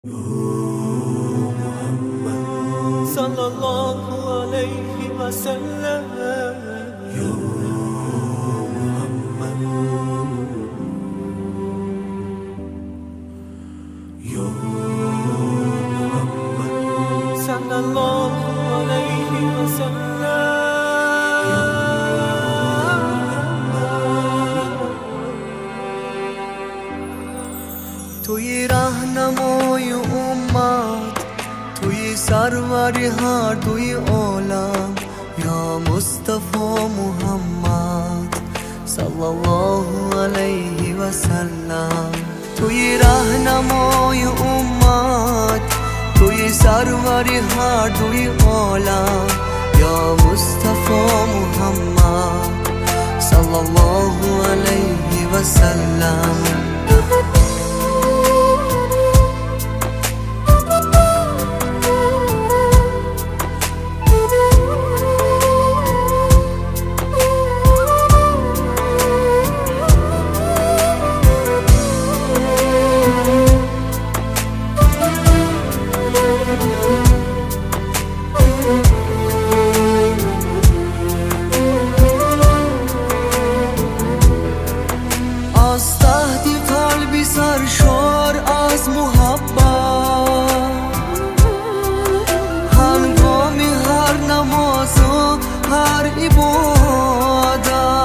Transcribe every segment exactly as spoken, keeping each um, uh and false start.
محمد صلى الله عليه وسلم. يا محمد يا محمد صلى الله عليه وسلم. توی راهنمای امت، توی سروری هر دوی عالم، یا مصطفی محمد صلی الله علیه و سلم. توی راهنمای امت، توی سروری هر دوی عالم، یا مصطفی محمد صلی الله علیه و سلم. از ته قلبی سرشار از محبت، هنگامی هر نماز و هر عبادت،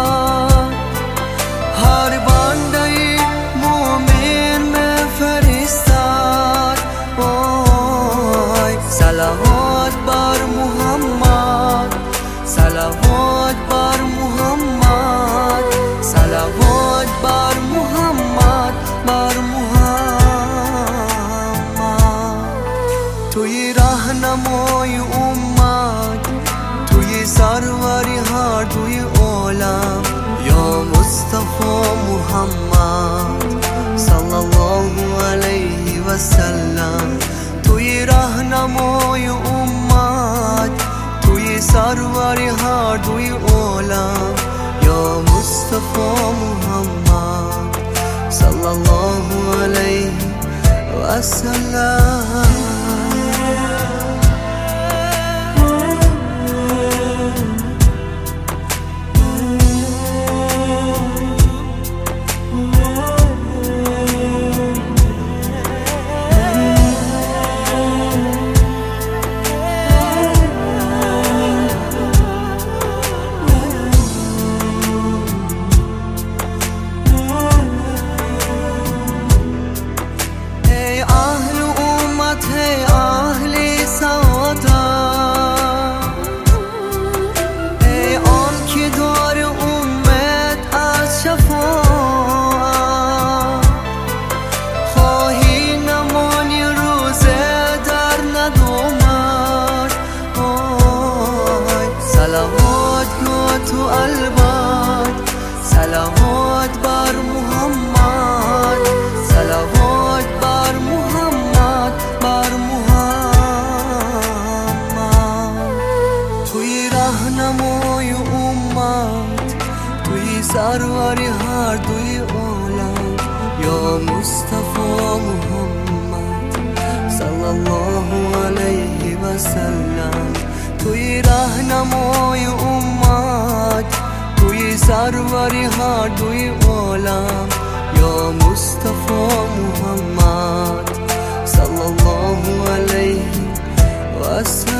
هر بنده مومن میفرستد وای صلوات بر محمد، صلوات بر محمد، صلوات بر محمد، بر محمد. توی راهنمای امت، توی سروری هر دوی عالم، یا مصطفی محمد صلی الله علیه و سلم. توی راهنمای امت، توی سروری هر دوی عالم، یا مصطفی محمد صلی الله علیه و سلم. ای اهل سعادت، ای آن که دار امت از شفاعت، خواهی نمانی روزه در ندامت، صلوات گو تو البت، صلوات بر محمد، صلوات بر محمد، بر محمد. توی راهنمای امت، توی سروری هر دوی عالم، یا مصطفی محمد صلی الله علیه و سلم. توی راهنمای امت، توی سروری هر دوی عالم، یا مصطفی محمد صلی الله علیه و سلم.